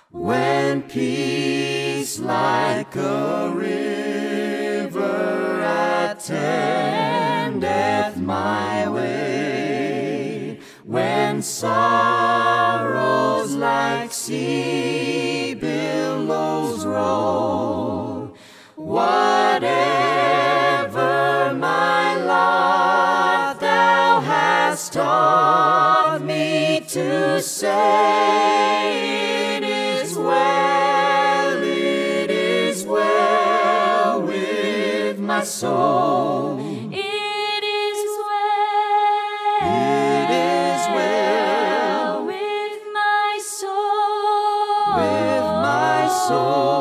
When peace like a river attendeth my way, when sorrows like sea billows roll, whatever my lot thou hast taught me to say, it is well with my soul. It is well with my soul. With my soul.